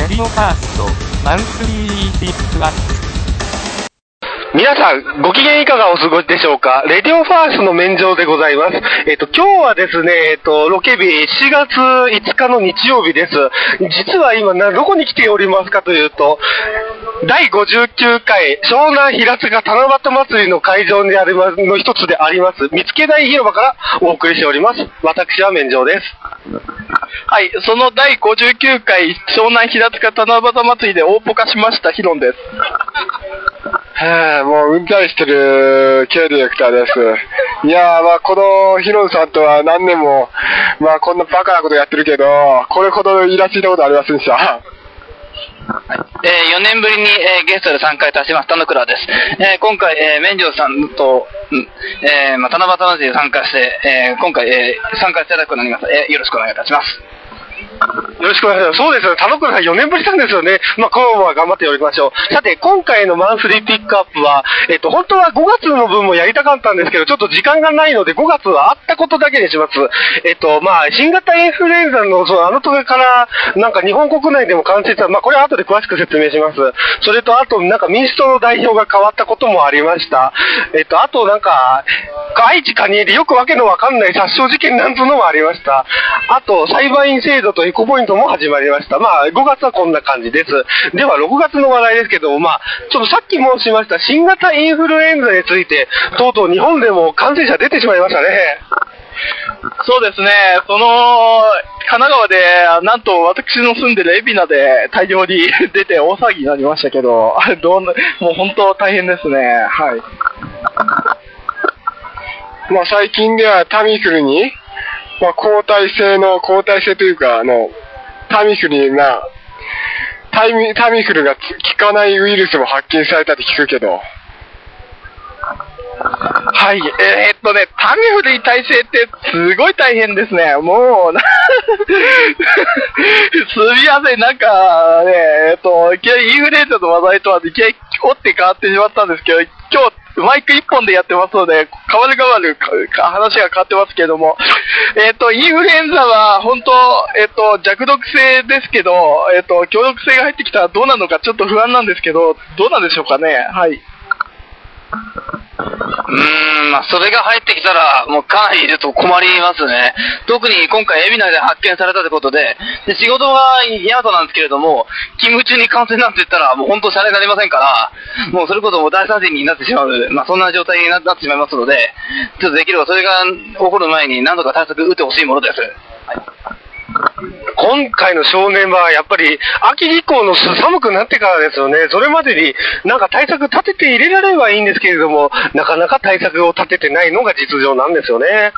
ディオファーストマンスリーピックアップ。 皆さん、ご機嫌いかがお過ごしでしょうか。レディオファーストの免状でございます。今日はですね、ロケ日7月5日の日曜日です。実は今、どこに来ておりますかというと、第59回湘南平塚七夕祭りの会場にありますの一つであります、見つけ台広場からお送りしております。私は免状です。 はい、その第59回湘南平塚七夕祭りで大ポカしましたヒロンです。 もううんざりしてる K ディレクターです。いやー、まあこのヒロンさんとは何年も、まあこんなバカなことやってるけど、これほどイラついたことありませんでした。 4年ぶりに、ゲストで参加いたします田野倉です。今回、免状さんと、七夕祭りに参加して、今回、参加していただくことになります。よろしくお願いいたします。 よろしくお願いします。そうですよね。田野倉さん4年ぶりなんですよね。まあ、今日は頑張っておりましょう。さて、今回のマンスリーピックアップは、本当は5月の分もやりたかったんですけど、ちょっと時間がないので、5月はあったことだけにします。まあ、新型インフルエンザの、あの時から、なんか日本国内でも感染した、まあ、これは後で詳しく説明します。それと、あと、なんか民主党の代表が変わったこともありました。あと、なんか、愛知蟹江でよくわけのわかんない殺傷事件なんつうのもありました。あと、裁判員制度とエコポイントも始まりました。まあ、5月はこんな感じです。では、6月の話題ですけども、まあ、ちょっとさっき申しました新型インフルエンザについて、とうとう日本でも感染者出てしまいましたね。 そうですね、神奈川で、なんと私の住んでる海老名で大量に出て大騒ぎになりましたけど、もう本当大変ですね。はい。 まあ最近ではタミフルに、まあ抗体性というか、タミフルが、タミフルが効かないウイルスも発見されたって聞くけど。 はい、タミフルに耐性ってすごい大変ですね。もう、すみません、なんかね、いきなりインフルエンザの話題とはいきなりおって変わってしまったんですけど、今日、マイク一本でやってますので、変わる話が変わってますけれども、インフルエンザは本当、弱毒性ですけど、強毒性が入ってきたらどうなるのかちょっと不安なんですけど、どうなんでしょうかね。はい。 まあ、それが入ってきたら、もうかなりちょっと困りますね。特に今回、海老名で発見されたということで、仕事がヤマトなんですけれども、勤務中に感染なんて言ったら、もう本当、シャレになりませんから、もうそれこそもう大惨事になってしまう、まあ、そんな状態になってしまいますので、ちょっとできればそれが起こる前に何とか対策打ってほしいものです。はい。 今回の正念はやっぱり秋以降の寒くなってからですよね。それまでになんか対策立てて入れられればいいんですけれども、なかなか対策を立ててないのが実情なんですよね。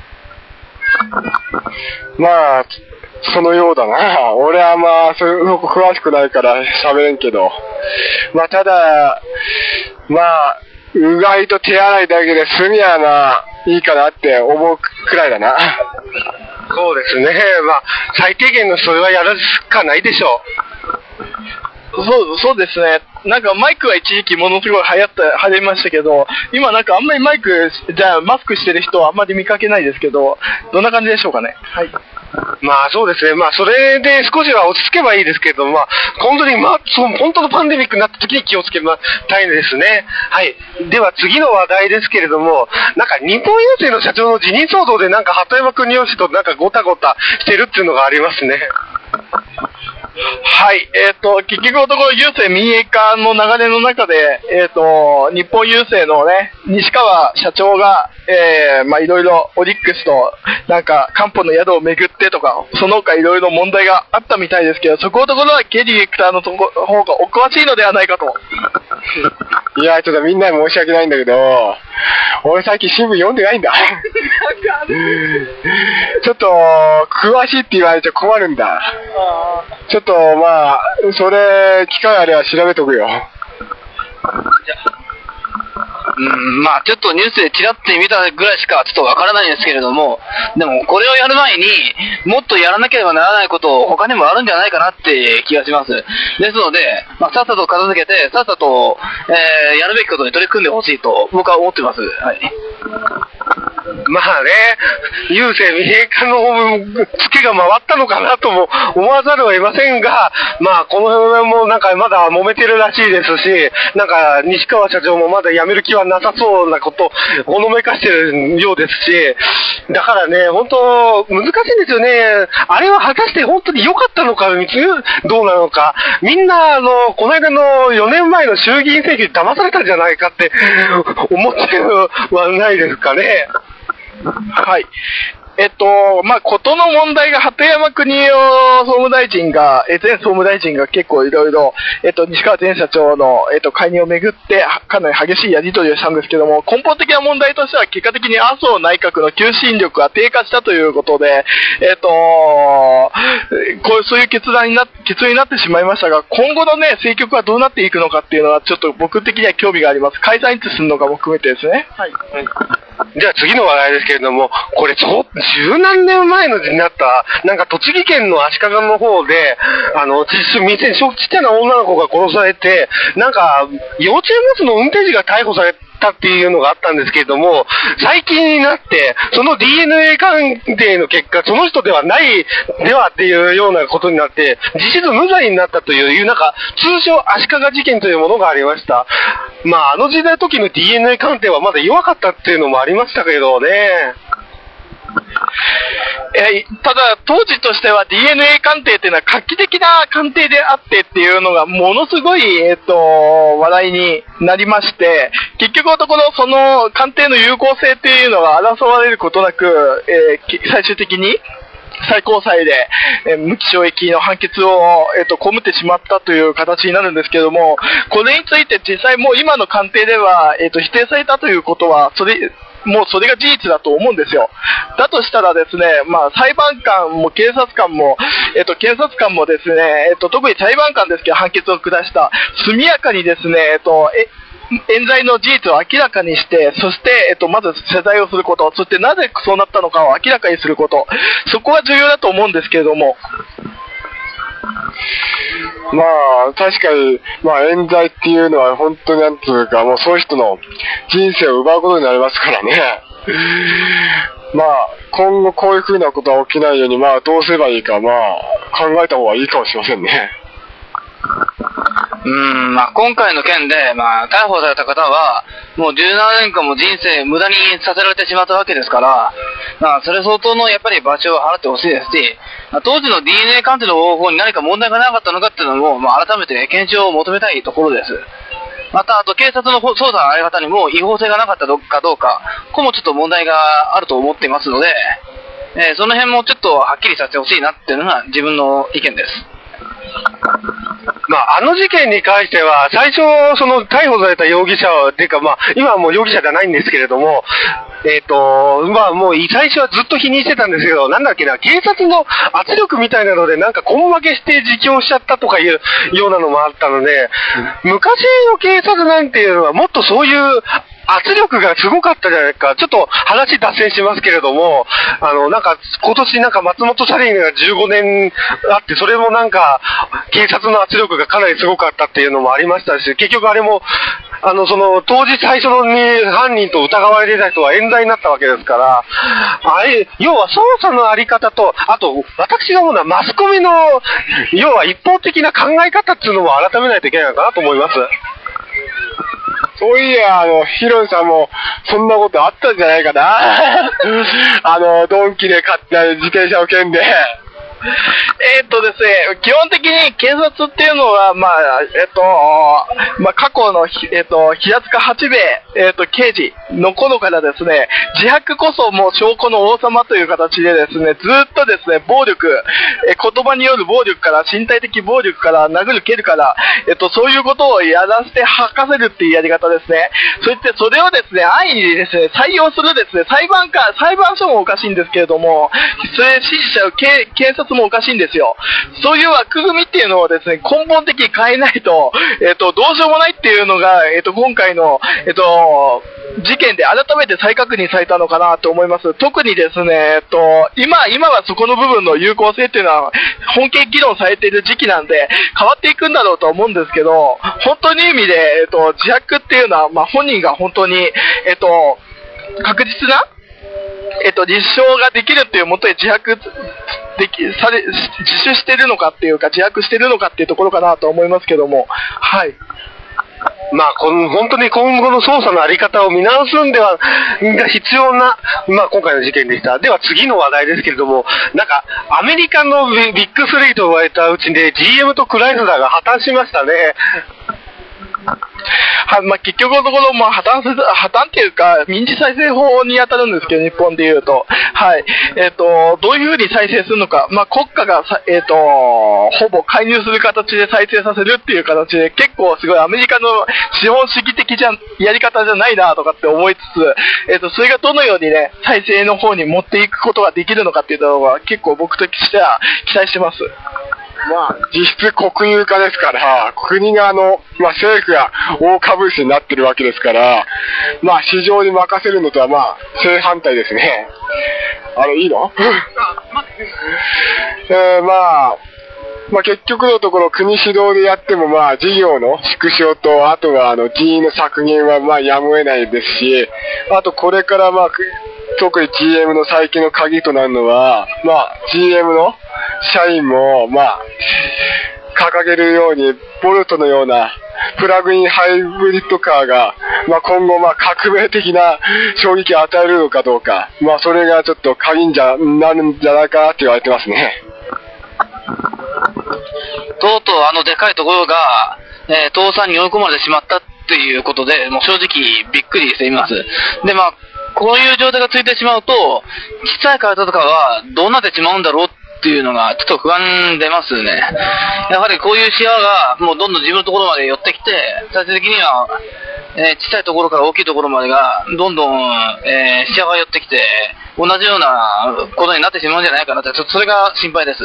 まあ、そのようだな。俺はまあ、そういうの詳しくないから喋れんけど。まあただ、まあ、うがいと手洗いだけで済みやな、いいかなって思うくらいだな。 そうですね。まあ、最低限のそれはやるしかないでしょう。そうですね。なんかマイクは一時期ものすごい流行りましたけど、今なんかあんまりマスクしてる人はあんまり見かけないですけど、どんな感じでしょうかね。はい。 まあそうですね。まあそれで少しは落ち着けばいいですけれども、まあ本当に本当のパンデミックになった時に気をつけたいですね。はい。では次の話題ですけれども、なんか日本郵政の社長の辞任騒動でなんか鳩山邦義となんかごたごたしてるっていうのがありますね。 はい、結局のところ郵政民営化の流れの中で、日本郵政のね、西川社長が、まあいろいろオリックスと、なんか、漢方の宿をめぐってとか、その他いろいろ問題があったみたいですけど、そこのところはケリーディレクターの方がお詳しいのではないかと。 いや、ちょっとみんなに申し訳ないんだけど、俺最近新聞読んでないんだ。ちょっと、詳しいって言われて困るんだ。ちょっと、まあ、それ、機会あれば調べとくよ。 まあちょっとニュースでチラッと見たぐらいしかちょっとわからないんですけれども、でもこれをやる前にもっとやらなければならないこと他にもあるんじゃないかなって気がします。ですので、まあ、さっさと片付けてさっさと、やるべきことに取り組んでほしいと僕は思ってます。はい。 まあね、郵政民営化のツケが回ったのかなとも思わざるを得ませんが、まあこの辺もなんかまだ揉めてるらしいですし、なんか西川社長もまだ辞める気はなさそうなことをほのめかしてるようですし、だからね、本当難しいんですよね。あれは果たして本当に良かったのか、どうなのか。みんなこの間の4年前の衆議院選挙に騙されたんじゃないかって思ってはないですかね。 はい。まあ、ことの問題が、鳩山邦夫総務大臣が、前総務大臣が結構いろいろ、西川前社長の、介入をめぐって、かなり激しいやり取りをしたんですけども、根本的な問題としては、結果的に麻生内閣の求心力が低下したということで、そういう結論になってしまいましたが、今後のね、政局はどうなっていくのかっていうのは、ちょっと僕的には興味があります。解散いつするのかも含めてですね。はい。 じゃあ次の話題ですけれども、これ十何年前のになった、なんか栃木県の足利の方で、ちっちゃな女の子が殺されて、なんか幼稚園バスの運転手が逮捕されたっていうのがあったんですけれども、最近になって、その DNA 鑑定の結果、その人ではっていうようなことになって、実質無罪になったという、なんか、通称足利事件というものがありました。まあ、あの時代の時の DNA 鑑定はまだ弱かったっていうのもありましたけどね。 ただ、当時としては DNA 鑑定っていうのは画期的な鑑定であってっていうのがものすごい、話題になりまして、結局のところその鑑定の有効性っていうのが争われることなく、最終的に最高裁で、無期懲役の判決を、被ってしまったという形になるんですけれども、これについて実際もう今の鑑定では、否定されたということは、もうそれが事実だと思うんですよ。だとしたらですね、まあ裁判官も警察官も、検察官もですね、特に裁判官ですけど判決を下した、速やかにですね、冤罪の事実を明らかにして、そして、まず謝罪をすること、そしてなぜそうなったのかを明らかにすること、そこが重要だと思うんですけれども。 まあ、確かに、まあ、冤罪っていうのは本当になんつうか、もうそういう人の人生を奪うことになりますからね。まあ、今後こういう風なことは起きないように、まあ、どうすればいいか、まあ、考えた方がいいかもしれませんね。 まあ、今回の件で、まあ、逮捕された方は、もう17年間も人生無駄にさせられてしまったわけですから、まあ、それ相当のやっぱり罰を払ってほしいですし、まあ、当時の DNA 鑑定の方法に何か問題がなかったのかっていうのも、まあ、改めて検証を求めたいところです。また、あと警察の捜査のあり方にも違法性がなかったかどうか、ここもちょっと問題があると思っていますので、その辺もちょっとはっきりさせてほしいなっていうのが自分の意見です。 まあ、あの事件に関しては、最初、その逮捕された容疑者は、ていうかまあ、今はもう容疑者じゃないんですけれども、まあもう最初はずっと否認してたんですけど、なんだっけな、警察の圧力みたいなので、なんか根負けして自供しちゃったとかいうようなのもあったので、昔の警察なんていうのはもっとそういう圧力がすごかったじゃないか。ちょっと話脱線しますけれども、なんか今年なんか松本サリンが15年あって、それもなんか警察の圧力がかなりすごかったっていうのもありましたし、結局あれもその当時最初の犯人と疑われていた人は冤罪になったわけですから、要は捜査のあり方と、あと私が思うのはマスコミの要は一方的な考え方っていうのも改めないといけないのかなと思います。 そういや、ヒロさんも、そんなことあったんじゃないかなドンキで買った自転車を剣で。 ですね、基本的に警察っていうのは、まあ、過去の、平塚八兵衛、刑事の頃からですね、自白こそもう証拠の王様という形でですね、ずっとですね、暴力、言葉による暴力から、身体的暴力から、殴る蹴るから、そういうことをやらせて吐かせるっていうやり方ですね。そしてそれをですね、安易にですね、採用するですね、裁判所もおかしいんですけれども、それ支持しちゃう警察もおかしいんですよ。そういう枠組みっていうのをですね、根本的に変えないと、どうしようもないっていうのが、今回の、事件で改めて再確認されたのかなと思います。特にですね、今はそこの部分の有効性っていうのは本気議論されている時期なんで変わっていくんだろうと思うんですけど、本当に意味で、自白っていうのは、まあ、本人が本当に、確実な立証ができるっていうもとで自首してるのかっていうか、自白してるのかっていうところかなと思いますけども、はい。 まあ、本当に今後の捜査のあり方を見直すんでは、が必要な、まあ、今回の事件でした。では次の話題ですけれども、なんか、アメリカのビッグ3と言われたうちで GM とクライスラーが破綻しましたね。 まあ、結局のところ、まあ、破綻っていうか、民事再生法に当たるんですけど、日本で言うと。はい。どういうふうに再生するのか。まあ、国家がほぼ介入する形で再生させるっていう形で、結構すごいアメリカの資本主義的やり方じゃないなとかって思いつつ、それがどのようにね、再生の方に持っていくことができるのかっていうのは、結構僕としては期待してます。 まあ、実質国有化ですから、国がまあ政府が大株主になってるわけですから、まあ市場に任せるのとはまあ正反対ですね。いいのまあ結局のところ国主導でやってもまあ事業の縮小と、あとは人員の削減はまあやむを得ないですし、あとこれからまあ特に GM の最近の鍵となるのは、まあ GM の社員もまあ掲げるようにボルトのようなプラグインハイブリッドカーが、まあ、今後まあ革命的な衝撃を与えるのかどうか、まあそれがちょっと鍵になるんじゃないかなって言われてますね。 とうとうでかいところが、倒産に追い込まれてしまったっていうことで、もう正直びっくりしています。で、まあこういう状態がついてしまうと、小さい会社とかはどうなってしまうんだろうっていうのがちょっと不安出ますね。やはりこういうシェアがもうどんどん自分のところまで寄ってきて、最終的には、小さいところから大きいところまでがどんどん、シェアが寄ってきて、同じようなことになってしまうんじゃないかなって、ちょっとそれが心配です。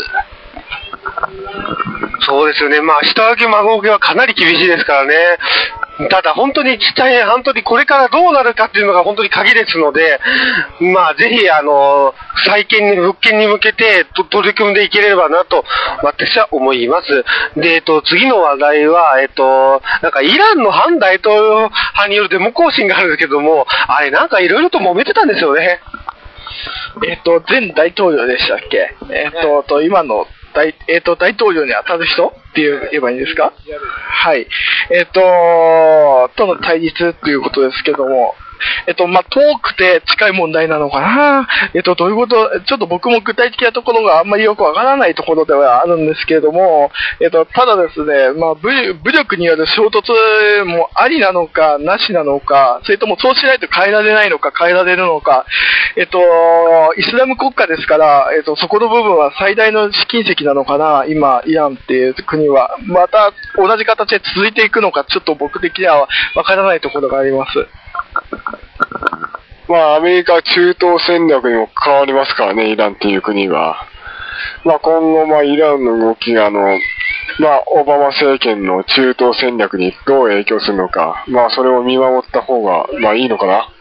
そうですよね。まあ、下請け孫請けはかなり厳しいですからね。ただ本当に本当にこれからどうなるかっていうのが本当に鍵ですので、まあぜひ再建に復権に向けて取り組んでいければなと私は思います。で、次の話題はなんかイランの反大統領派によるデモ行進があるんですけども、あれなんかいろいろと揉めてたんですよね。 前大統領でしたっけ？今の大統領に当たる人って言えばいいんですか？はい。との対立ということですけども、まあ、遠くて近い問題なのかな。どういうこと、ちょっと僕も具体的なところがあんまりよくわからないところではあるんですけれども、ただですね、まあ、武力による衝突もありなのか、なしなのか、それともそうしないと変えられないのか、変えられるのか、イスラム国家ですから、そこの部分は最大の試金石なのかな、今、イランっていう国は。また同じ形で続いていくのか、ちょっと僕的にはわからないところがあります。 まあ、アメリカは中東戦略にも変わりますからね、イランっていう国は。まあ、今後、まあ、イランの動きが、まあ、オバマ政権の中東戦略にどう影響するのか、まあ、それを見守った方が、まあ、いいのかな。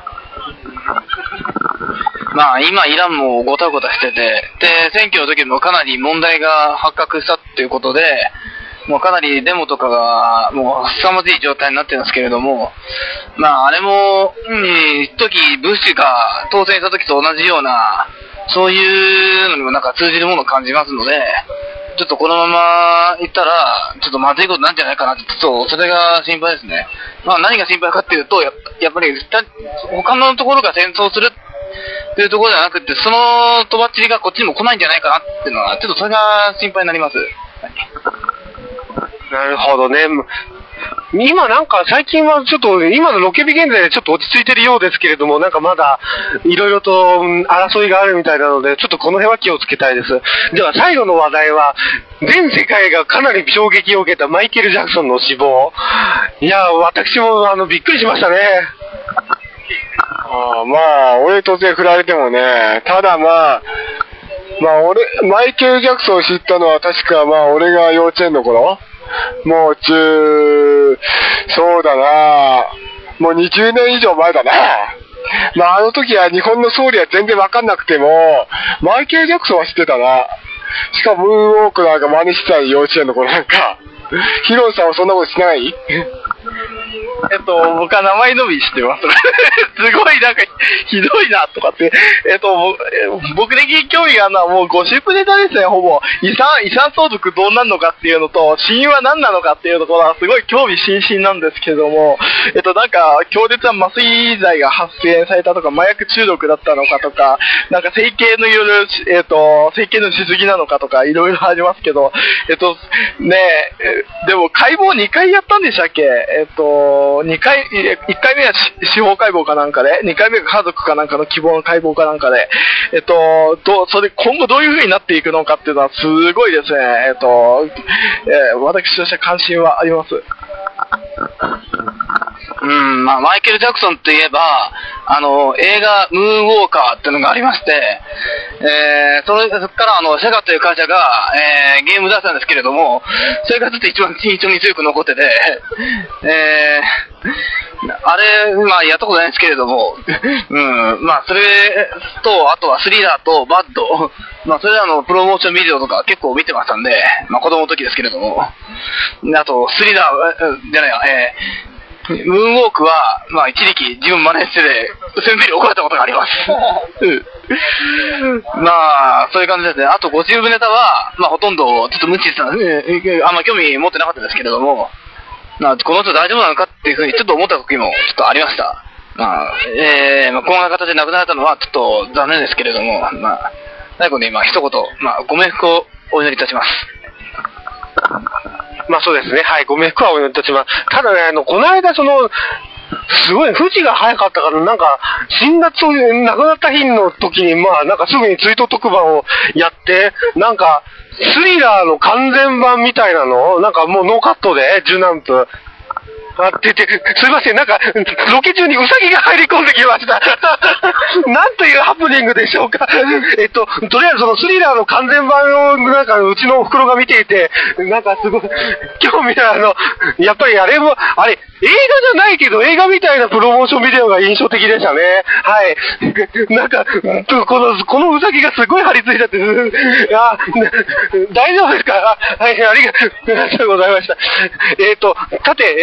まあ、今、イランもごたごたしてて、で、選挙の時もかなり問題が発覚したっていうことで、もうかなりデモとかがもう凄まじい状態になってるんですけれども、まああれも、一時ブッシュが当選した時と同じような、そういうのにもなんか通じるものを感じますので、ちょっとこのままいったら、ちょっとまずいことなんじゃないかなって、ちょっとそれが心配ですね。まあ何が心配かっていうと、やっぱり他のところが戦争するっていうところじゃなくて、そのとばっちりがこっちにも来ないんじゃないかなっていうのは、ちょっとそれが心配になります。 なるほどね。今なんか最近はちょっと今のロケビ現在でちょっと落ち着いてるようですけれども、なんかまだいろいろと争いがあるみたいなので、ちょっとこの辺は気をつけたいです。では最後の話題は、全世界がかなり衝撃を受けたマイケル・ジャクソンの死亡。いや、私もびっくりしましたね。 まあ、俺突然振られてもね、ただまあマイケル・ジャクソンを知ったのは確か俺が幼稚園の頃、もうそうだな、もう20年以上前だな。まああの時は日本の総理は全然わかんなくても、マイケル・ジャクソンは知ってたな。しかもムーンウォークなんか真似してた幼稚園の頃なんか。ヒロンさんはそんなことしない？ 僕は名前のみ知ってます。すごいなんか、ひどいな、とかって。僕的に興味があるのはもうゴシップネタですね、ほぼ。遺産相続どうなるのかっていうのと、死因は何なのかっていうところはすごい興味津々なんですけども、なんか、強烈な麻酔剤が発生されたとか、麻薬中毒だったのかとか、なんか整形のいろいろ、整形のしすぎなのかとか、いろいろありますけど、でも解剖2回やったんでしたっけ1回目は司法解剖かなんかで、2回目が家族かなんかの希望の解剖かなんかで、それ今後どういう風になっていくのかっていうのはすごいですね、私として関心はあります。 マイケル・ジャクソンといえば、映画ムーンウォーカーっていうのがありまして、それからセガという会社が、ゲーム出したんですけれども、それがずっと一番印象に強く残ってて、あれ、やったことないんですけれども、それと、あとはスリラーとバッド、それらのプロモーションビデオとか結構見てましたんで、子供の時ですけれども、あと、スリラー、じゃないや、ムーンウォークは、一時期自分真似してて、先生に怒られたことがあります。そういう感じですね。あと、ゴシップネタは、ほとんどちょっと無視してたんで、あんま興味持ってなかったですけれども、この人大丈夫なのかっていうふうにちょっと思った時もちょっとありました。こんな形で亡くなられたのはちょっと残念ですけれども、最後に一言、ご冥福をお祈りいたします。 そうですね。はい、ご冥福はお祈りいたします。ただね、この間すごい、富士が早かったから、なんか、亡くなった日の時に、なんかすぐに追悼特番をやって、なんか、スリラーの完全版みたいなのなんかもうノーカットで、10何分。すいません、なんか、ロケ中にウサギが入り込んできました。なんというハプニングでしょうか。とりあえずそのスリラーの完全版を、なんか、うちのお袋が見ていて、なんかすごい、興味あるやっぱりあれ、映画じゃないけど、映画みたいなプロモーションビデオが印象的でしたね。はい。なんか、このウサギがすごい張り付いちゃって、大丈夫ですか？はい、ありがとうございました。さて、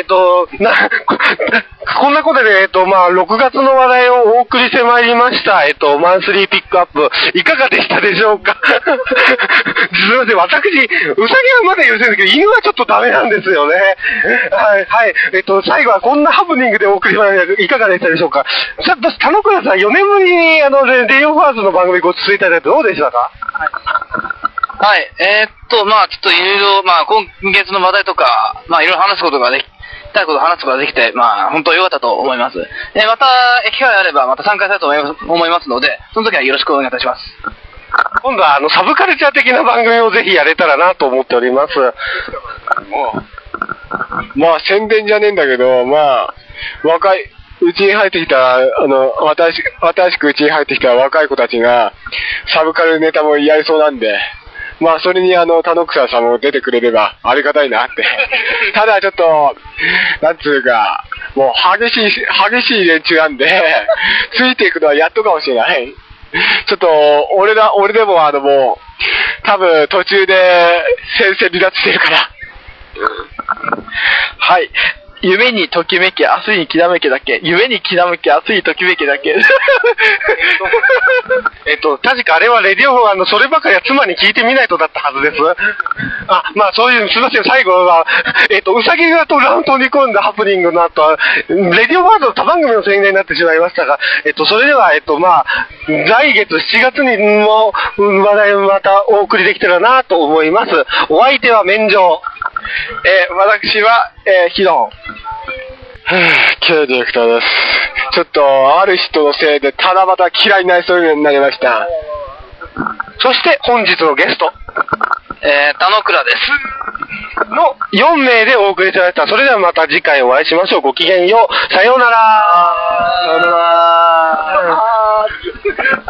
こんなことで、6月の話題をお送りしてまいりました。マンスリーピックアップ、いかがでしたでしょうか？すみません、私、ウサギはまだ許せるんですけど、犬はちょっとダメなんですよね。はい、はい。最後はこんなハプニングでお送りしました。いかがでしたでしょうか？田之倉さん、4年ぶりに、レディオファーズの番組ご出演いただいてどうでしたか？ はい。ちょっといろいろ、今月の話題とか、いろいろ話すことができて、本当良かったと思います。また、機会があれば、また参加したいと思いますので、その時はよろしくお願いいたします。 今度は、サブカルチャー的な番組をぜひやれたらなと思っております。 宣伝じゃねえんだけど、うちに入ってきた、新しくうちに入ってきた若い子たちが、サブカルネタもやりそうなんで、それに田之倉さんも出てくれればありがたいなって。ただちょっと、なんつうか、もう激しい連中なんで、ついていくのはやっとかもしれない。ちょっと、俺でももう、多分途中で先生離脱してるから。 はい。夢にときめき、明日にきらめきだけ。夢にきらめき、明日にときめきだけ。 確かあれはレディオフそればかりは妻に聞いてみないとだったはずです。そういう、すいません、最後は、うさぎがとラウンドに込んだハプニングの後は、レディオファーズの他番組の宣伝になってしまいましたが、それでは、来月7月にも話題をまたお送りできたらなと思います。お相手は免状。 私は、ヒロン。 K ディレクターです。ちょっと、ある人のせいで、ただまた嫌いになりそうになりました。 そして、本日のゲスト。 田之倉です。 の4名でお送りいただいた。それではまた次回お会いしましょう。ごきげんよう。さようなら。 さようなら。